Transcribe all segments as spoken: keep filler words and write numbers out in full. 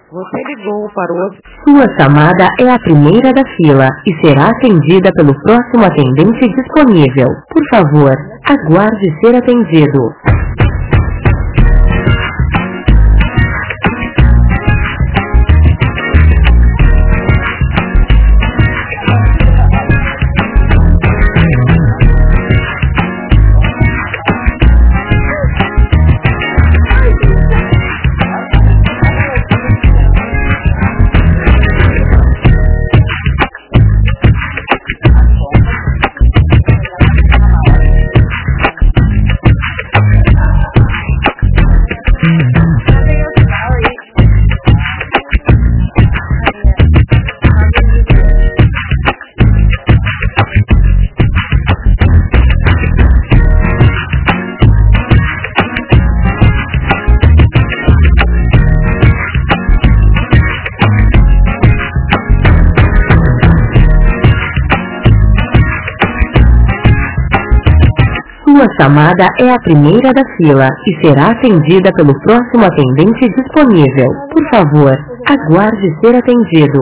Você ligou para o... Sua chamada é a primeira da fila e será atendida pelo próximo atendente disponível. Por favor, aguarde ser atendido. Sua chamada é a primeira da fila e será atendida pelo próximo atendente disponível. Por favor, aguarde ser atendido.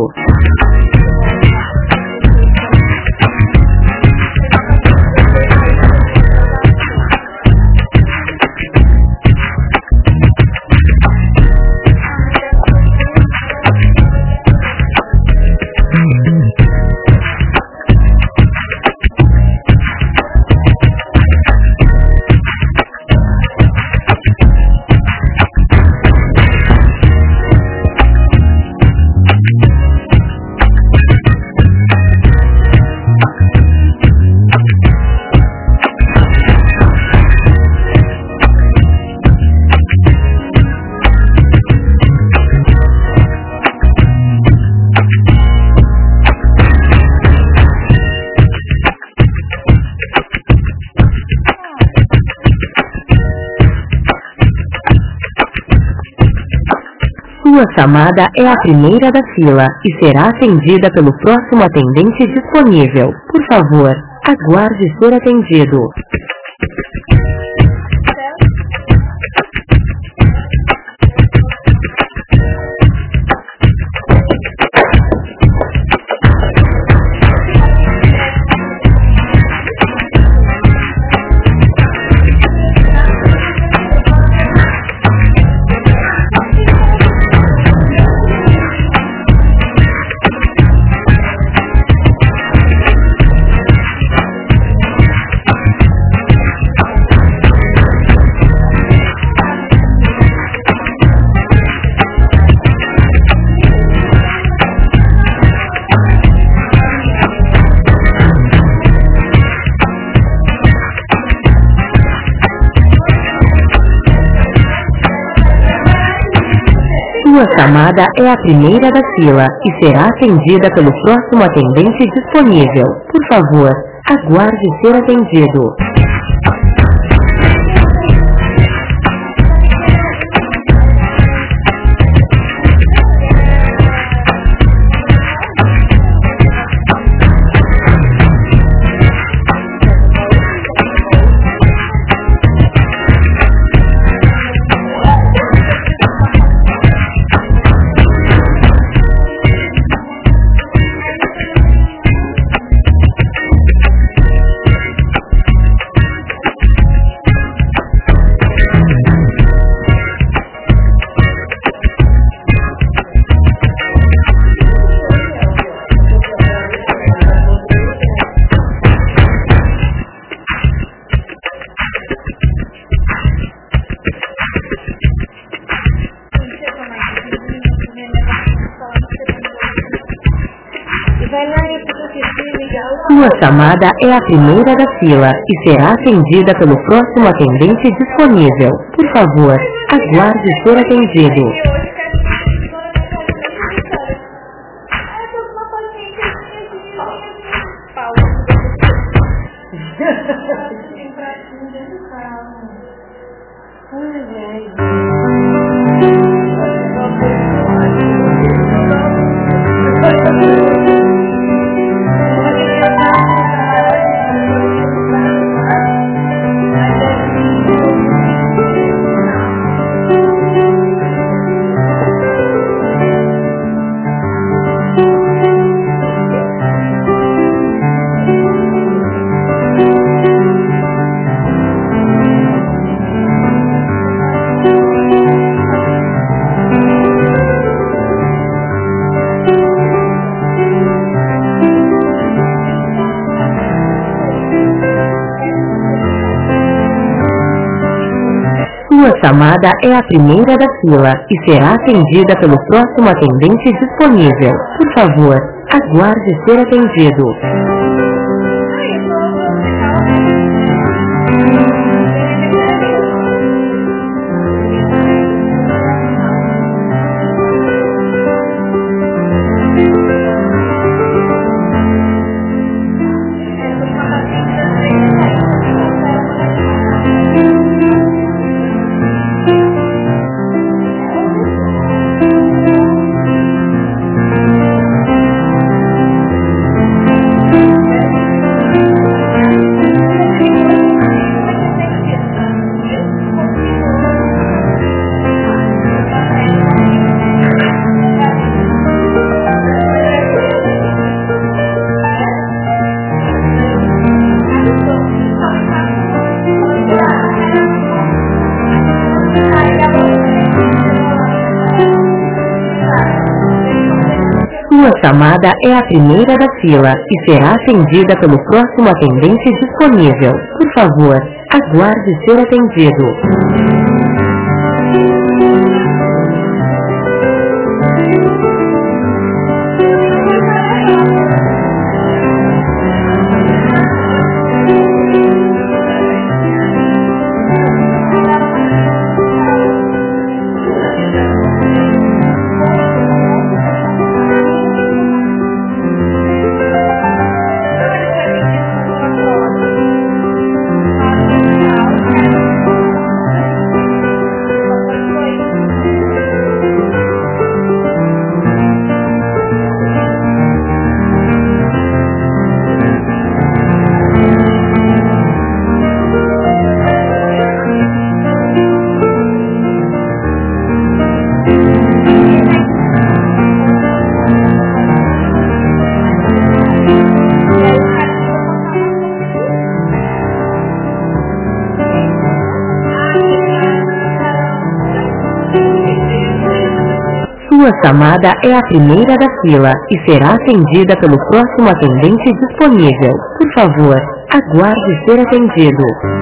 Sua chamada é a primeira da fila e será atendida pelo próximo atendente disponível. Por favor, aguarde ser atendido. Sua chamada é a primeira da fila e será atendida pelo próximo atendente disponível. Por favor, aguarde ser atendido. Sua chamada é a primeira da fila e será atendida pelo próximo atendente disponível. Por favor, aguarde ser atendido. chamada é a primeira da fila e será atendida pelo próximo atendente disponível. Por favor, aguarde ser atendido. Sua chamada é a primeira da fila e será atendida pelo próximo atendente disponível. Por favor, aguarde ser atendido. Sua chamada é a primeira da fila e será atendida pelo próximo atendente disponível. Por favor, aguarde ser atendido.